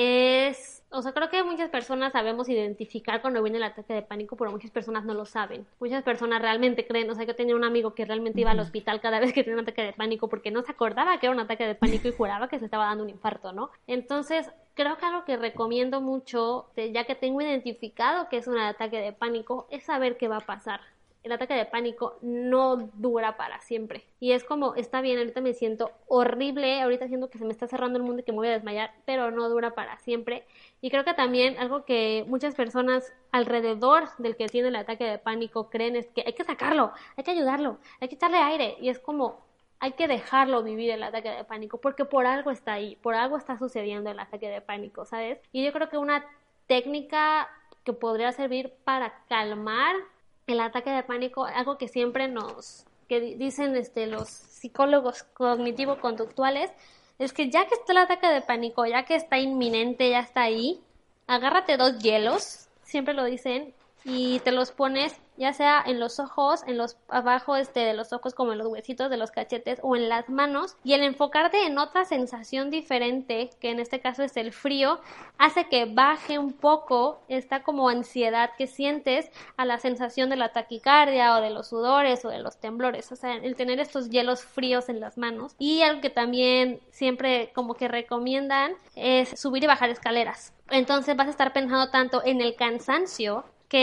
es, o sea, creo que muchas personas sabemos identificar cuando viene el ataque de pánico, pero muchas personas no lo saben. Muchas personas realmente creen, o sea, yo tenía un amigo que realmente iba al hospital cada vez que tenía un ataque de pánico porque no se acordaba que era un ataque de pánico y juraba que se estaba dando un infarto, ¿no? Entonces, creo que algo que recomiendo mucho, ya que tengo identificado que es un ataque de pánico, es saber qué va a pasar. El ataque de pánico no dura para siempre. Y es como, está bien, ahorita me siento horrible, ahorita siento que se me está cerrando el mundo y que me voy a desmayar, pero no dura para siempre. Y creo que también algo que muchas personas alrededor del que tiene el ataque de pánico creen es que hay que sacarlo, hay que ayudarlo, hay que echarle aire. Y es como, hay que dejarlo vivir el ataque de pánico, porque por algo está ahí, por algo está sucediendo el ataque de pánico, ¿sabes? Y yo creo que una técnica que podría servir para calmar el ataque de pánico, algo que siempre nos, que dicen este, los psicólogos cognitivo-conductuales, es que ya que está el ataque de pánico, ya que está inminente, ya está ahí, agárrate dos hielos, siempre lo dicen, y te los pones ya sea en los ojos, en los abajo este de los ojos, como en los huesitos de los cachetes o en las manos, y el enfocarte en otra sensación diferente, que en este caso es el frío, hace que baje un poco esta como ansiedad que sientes a la sensación de la taquicardia o de los sudores o de los temblores, o sea, el tener estos hielos fríos en las manos. Y algo que también siempre como que recomiendan es subir y bajar escaleras. Entonces vas a estar pensando tanto en el cansancio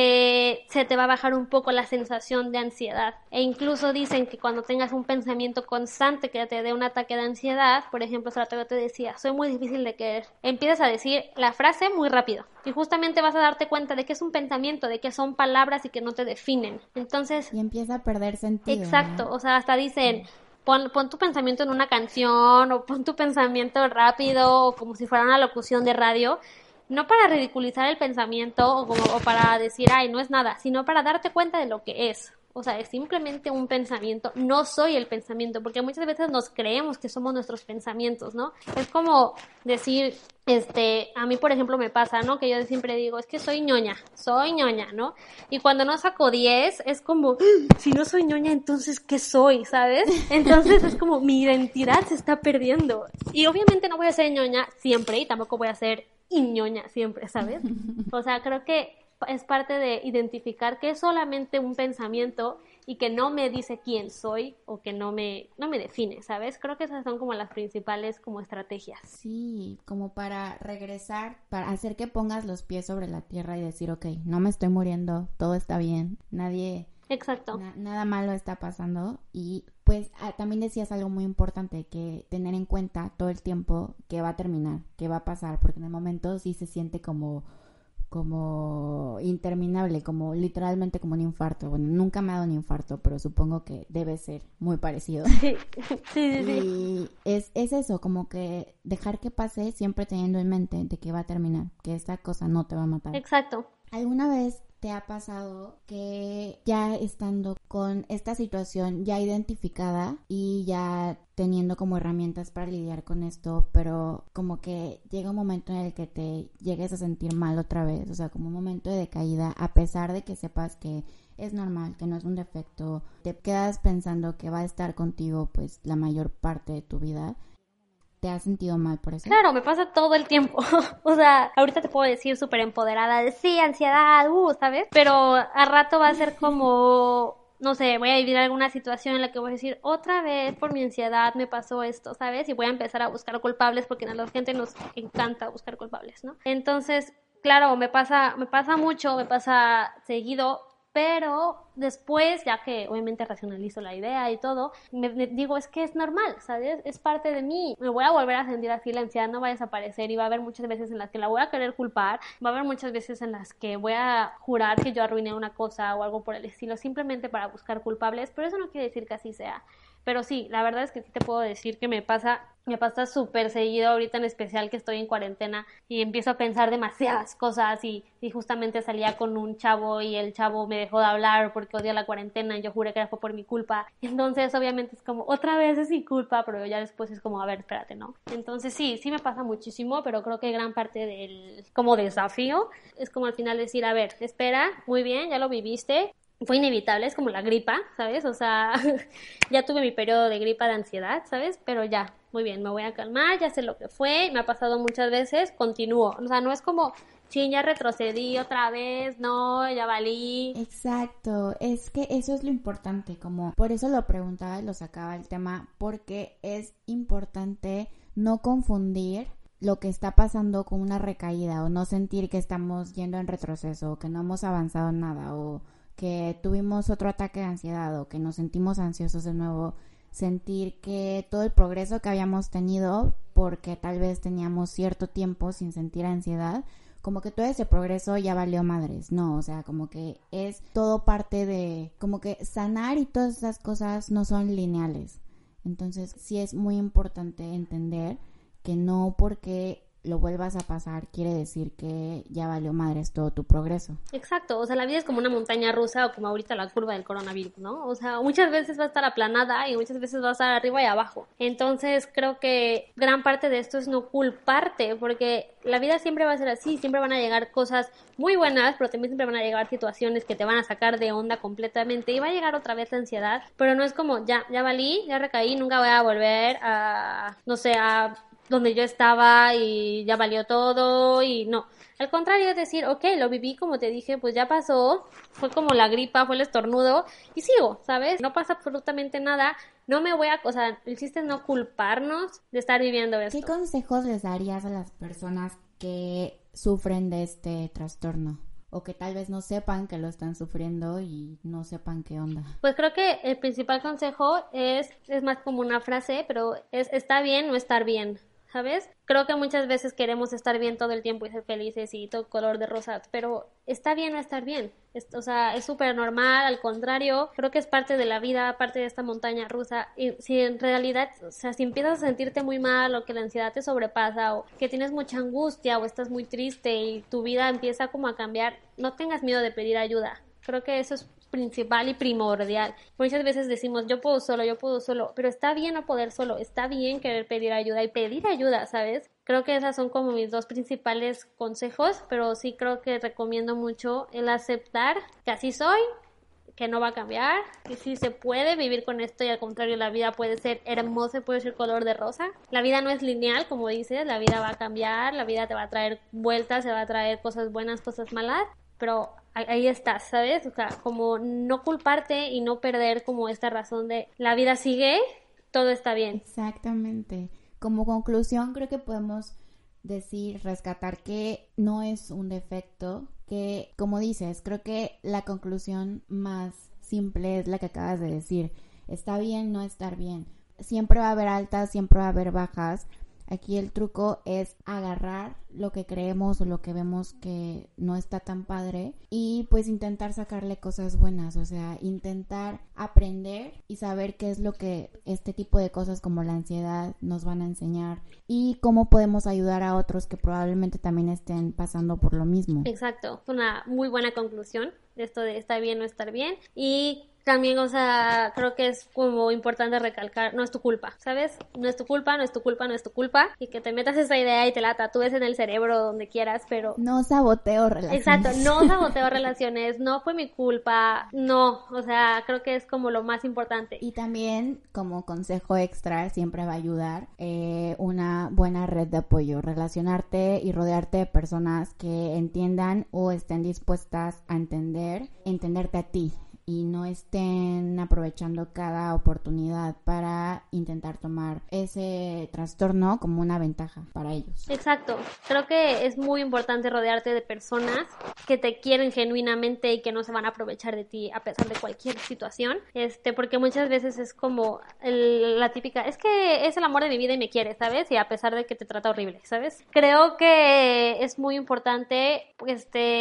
que se te va a bajar un poco la sensación de ansiedad. E incluso dicen que cuando tengas un pensamiento constante que te dé un ataque de ansiedad, por ejemplo, yo te decía, soy muy difícil de querer, empiezas a decir la frase muy rápido y justamente vas a darte cuenta de que es un pensamiento, de que son palabras y que no te definen. Entonces... Y empieza a perder sentido. Exacto, ¿no? O sea, hasta dicen... Pon, pon tu pensamiento en una canción o pon tu pensamiento rápido o como si fuera una locución de radio, no para ridiculizar el pensamiento o, como, o para decir, ay, no es nada, sino para darte cuenta de lo que es. O sea, es simplemente un pensamiento, no soy el pensamiento, porque muchas veces nos creemos que somos nuestros pensamientos, ¿no? Es como decir, este, a mí por ejemplo me pasa, ¿no? Que yo siempre digo, es que soy ñoña, soy ñoña, ¿no? Y cuando no saco diez, es como, si no soy ñoña, entonces, ¿qué soy? ¿Sabes? Entonces es como, mi identidad se está perdiendo. Y obviamente no voy a ser ñoña siempre y tampoco voy a ser ñoña siempre, ¿sabes? O sea, creo que es parte de identificar que es solamente un pensamiento y que no me dice quién soy o que no me, no me define, ¿sabes? Creo que esas son como las principales como estrategias. Sí, como para regresar, para hacer que pongas los pies sobre la tierra y decir, ok, no me estoy muriendo, todo está bien, nadie... Exacto. Na- nada malo está pasando. Y pues ah, también decías algo muy importante, que tener en cuenta todo el tiempo que va a terminar, que va a pasar, porque en el momento sí se siente como... como interminable, como literalmente como un infarto. Bueno, nunca me ha dado un infarto, pero supongo que debe ser muy parecido. Sí, sí, sí, sí. Y es, es eso, como que dejar que pase siempre teniendo en mente de que va a terminar, que esta cosa no te va a matar. Exacto. ¿Alguna vez te ha pasado que ya estando con esta situación ya identificada y ya teniendo como herramientas para lidiar con esto, pero como que llega un momento en el que te llegues a sentir mal otra vez, o sea, como un momento de decaída, a pesar de que sepas que es normal, que no es un defecto, te quedas pensando que va a estar contigo pues la mayor parte de tu vida? ¿Te has sentido mal por eso? Claro, me pasa todo el tiempo. O sea, ahorita te puedo decir súper empoderada de sí, ansiedad, uh, ¿sabes? Pero a rato va a ser como, no sé, voy a vivir alguna situación en la que voy a decir, otra vez por mi ansiedad me pasó esto, ¿sabes? Y voy a empezar a buscar culpables porque a la gente nos encanta buscar culpables, ¿no? Entonces, claro, me pasa, me pasa mucho, me pasa seguido, pero después, ya que obviamente racionalizo la idea y todo, me, me digo, es que es normal, ¿sabes? Es parte de mí. Me voy a volver a sentir así, la ansiedad no va a desaparecer y va a haber muchas veces en las que la voy a querer culpar, va a haber muchas veces en las que voy a jurar que yo arruiné una cosa o algo por el estilo, simplemente para buscar culpables, pero eso no quiere decir que así sea. Pero sí, la verdad es que sí te puedo decir que me pasa Me pasa súper seguido ahorita, en especial que estoy en cuarentena y empiezo a pensar demasiadas cosas y, y justamente salía con un chavo y el chavo me dejó de hablar porque odia la cuarentena y yo juré que fue por mi culpa. Entonces obviamente es como, otra vez es mi culpa, pero ya después es como, a ver, espérate, ¿no? Entonces sí, sí me pasa muchísimo, pero creo que gran parte del como desafío es como al final decir, a ver, espera, muy bien, ya lo viviste. Fue inevitable, es como la gripa, ¿sabes? O sea, ya tuve mi periodo de gripa, de ansiedad, ¿sabes? Pero ya, muy bien, me voy a calmar, ya sé lo que fue, me ha pasado muchas veces, continúo. O sea, no es como, sí, ya retrocedí otra vez, no, ya valí. Exacto, es que eso es lo importante, como por eso lo preguntaba y lo sacaba el tema, porque es importante no confundir lo que está pasando con una recaída o no sentir que estamos yendo en retroceso o que no hemos avanzado en nada o que tuvimos otro ataque de ansiedad o que nos sentimos ansiosos de nuevo, sentir que todo el progreso que habíamos tenido, porque tal vez teníamos cierto tiempo sin sentir ansiedad, como que todo ese progreso ya valió madres, no, o sea, como que es todo parte de, como que sanar y todas esas cosas no son lineales. Entonces sí es muy importante entender que no porque lo vuelvas a pasar quiere decir que ya valió madres todo tu progreso. Exacto, o sea, la vida es como una montaña rusa o como ahorita la curva del coronavirus, ¿no? O sea, muchas veces va a estar aplanada y muchas veces va a estar arriba y abajo. Entonces creo que gran parte de esto es no culparte, porque la vida siempre va a ser así, siempre van a llegar cosas muy buenas, pero también siempre van a llegar situaciones que te van a sacar de onda completamente y va a llegar otra vez la ansiedad, pero no es como, ya, ya valí, ya recaí, nunca voy a volver a, no sé, a donde yo estaba y ya valió todo y no. Al contrario, es decir, ok, lo viví como te dije, pues ya pasó, fue como la gripa, fue el estornudo y sigo, ¿sabes? No pasa absolutamente nada, no me voy a, o sea, el chiste es no culparnos de estar viviendo esto. ¿Qué consejos les darías a las personas que sufren de este trastorno? O que tal vez no sepan que lo están sufriendo y no sepan qué onda. Pues creo que el principal consejo es, es más como una frase, pero es está bien no estar bien, ¿sabes? Creo que muchas veces queremos estar bien todo el tiempo y ser felices y todo color de rosa, pero está bien no estar bien. Es, o sea, es súper normal, al contrario, creo que es parte de la vida, parte de esta montaña rusa. Y si en realidad, o sea, si empiezas a sentirte muy mal o que la ansiedad te sobrepasa o que tienes mucha angustia o estás muy triste y tu vida empieza como a cambiar, no tengas miedo de pedir ayuda. Creo que eso es principal y primordial. Muchas veces decimos, yo puedo solo, yo puedo solo, pero está bien no poder solo, está bien querer pedir ayuda y pedir ayuda, ¿sabes? Creo que esas son como mis dos principales consejos, pero sí creo que recomiendo mucho el aceptar que así soy, que no va a cambiar, que sí se puede vivir con esto y al contrario la vida puede ser hermosa, puede ser color de rosa. La vida no es lineal, como dices, la vida va a cambiar, la vida te va a traer vueltas, se va a traer cosas buenas, cosas malas, pero ahí estás, ¿sabes? O sea, como no culparte y no perder como esta razón de la vida sigue, todo está bien. Exactamente. Como conclusión creo que podemos decir, rescatar que no es un defecto, que como dices, creo que la conclusión más simple es la que acabas de decir. Está bien no estar bien. Siempre va a haber altas, siempre va a haber bajas. Aquí el truco es agarrar lo que creemos o lo que vemos que no está tan padre y pues intentar sacarle cosas buenas, o sea, intentar aprender y saber qué es lo que este tipo de cosas como la ansiedad nos van a enseñar y cómo podemos ayudar a otros que probablemente también estén pasando por lo mismo. Exacto, una muy buena conclusión de esto de estar bien o estar bien y también, o sea, creo que es como importante recalcar, no es tu culpa, ¿sabes? No es tu culpa, no es tu culpa, no es tu culpa. Y que te metas esa idea y te la tatúes en el cerebro donde quieras, pero... No saboteo relaciones. Exacto, no saboteo relaciones, no fue mi culpa, no, o sea, creo que es como lo más importante. Y también, como consejo extra, siempre va a ayudar eh, una buena red de apoyo, relacionarte y rodearte de personas que entiendan o estén dispuestas a entender, entenderte a ti. Y no estén aprovechando cada oportunidad para intentar tomar ese trastorno como una ventaja para ellos. Exacto, creo que es muy importante rodearte de personas que te quieren genuinamente y que no se van a aprovechar de ti a pesar de cualquier situación, este, porque muchas veces es como el, la típica, es que es el amor de mi vida y me quiere, ¿sabes? Y a pesar de que te trata horrible, ¿sabes? Creo que es muy importante, este...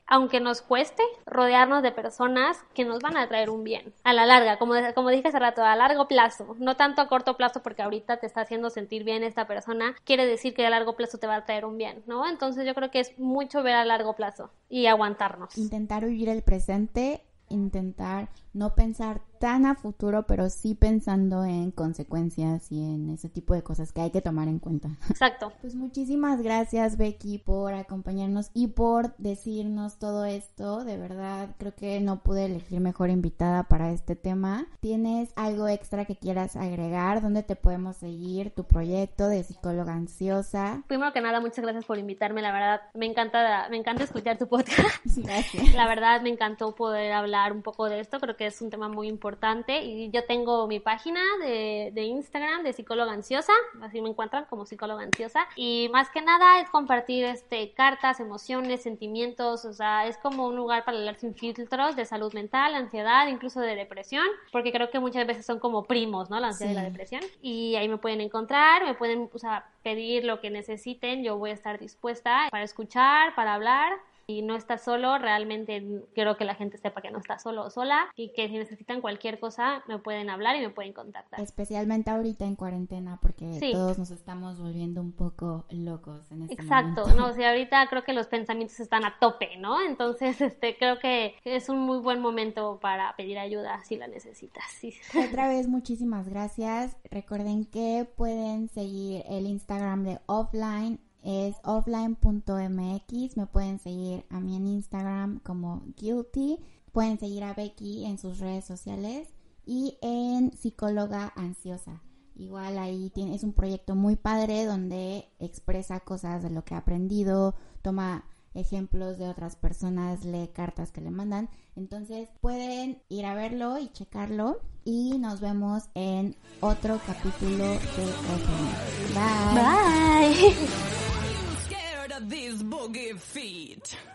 aunque nos cueste, rodearnos de personas que nos van a traer un bien a la larga, como, como dije hace rato, a largo plazo, no tanto a corto plazo porque ahorita te está haciendo sentir bien esta persona, quiere decir que a largo plazo te va a traer un bien, ¿no? Entonces yo creo que es mucho ver a largo plazo y aguantarnos. Intentar vivir el presente, intentar no pensar tan a futuro, pero sí pensando en consecuencias y en ese tipo de cosas que hay que tomar en cuenta. Exacto. Pues muchísimas gracias, Becky, por acompañarnos y por decirnos todo esto. De verdad, creo que no pude elegir mejor invitada para este tema. ¿Tienes algo extra que quieras agregar? ¿Dónde te podemos seguir? Tu proyecto de psicóloga ansiosa. Primero que nada, muchas gracias por invitarme. La verdad, me encanta, me encanta escuchar tu podcast. Gracias. La verdad, me encantó poder hablar un poco de esto. Creo que es un tema muy importante y yo tengo mi página de, de Instagram de psicóloga ansiosa, así me encuentran como psicóloga ansiosa, y más que nada es compartir este cartas, emociones, sentimientos, o sea, es como un lugar para hablar sin filtros de salud mental, ansiedad, incluso de depresión, porque creo que muchas veces son como primos, ¿no? La ansiedad sí. y la depresión, y ahí me pueden encontrar, me pueden, o sea, pedir lo que necesiten, yo voy a estar dispuesta para escuchar, para hablar. Y no estás solo, realmente quiero que la gente sepa que no estás solo o sola y que si necesitan cualquier cosa me pueden hablar y me pueden contactar. Especialmente ahorita en cuarentena porque sí. todos nos estamos volviendo un poco locos en este Exacto, momento. no, o sea, ahorita creo que los pensamientos están a tope, ¿no? Entonces, este, creo que es un muy buen momento para pedir ayuda si la necesitas. Sí. Otra vez, muchísimas gracias. Recuerden que pueden seguir el Instagram de Offline, es offline punto m x, me pueden seguir a mí en Instagram como Guilty, pueden seguir a Becky en sus redes sociales y en Psicóloga Ansiosa. Igual ahí tiene, es un proyecto muy padre donde expresa cosas de lo que ha aprendido, toma ejemplos de otras personas, lee cartas que le mandan, entonces pueden ir a verlo y checarlo y nos vemos en otro capítulo de Offline. Bye. Bye. These boogie feet.